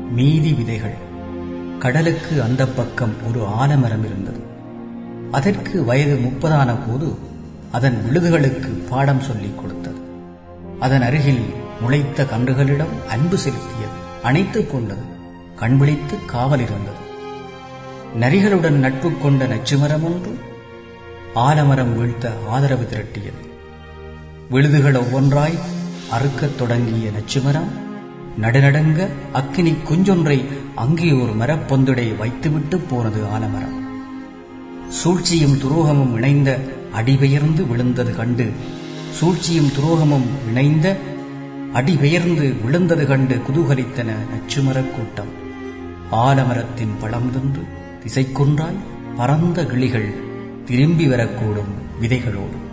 மீதி விதைகள். கடலுக்கு அந்த பக்கம் ஒரு ஆலமரம் இருந்தது. அதற்கு வயது 30 போது அதன் விழுதுகளுக்கு பாடம் சொல்லிக் கொடுத்தது. அதன் அருகில் முளைத்த கன்றுகளிடம் அன்பு செலுத்தியது, அணைத்துக் கொண்டது, கண்விழித்து காவல் இருந்தது. நரிகளுடன் நட்பு கொண்ட நச்சுமரம் ஒன்று ஆலமரம் வீழ்த்த ஆதரவு திரட்டியது. விழுதுகள் ஒவ்வொன்றாய் அறுக்கத் தொடங்கிய நச்சுமரம் நடுநடுங்க அக்கினி குஞ்சொன்றை அங்கே ஒரு மரப்பொந்துடை வைத்துவிட்டு போனது ஆலமரம். சூழ்ச்சியும் துரோகமும் இணைந்த அடிபெயர்ந்து விழுந்தது கண்டு குதூகலித்தன நச்சுமரக் கூட்டம். ஆலமரத்தின் பழம் தின்று திசைக்கொன்றாய் பறந்த கிளிகள் திரும்பி வரக்கூடும் விதைகளோடு.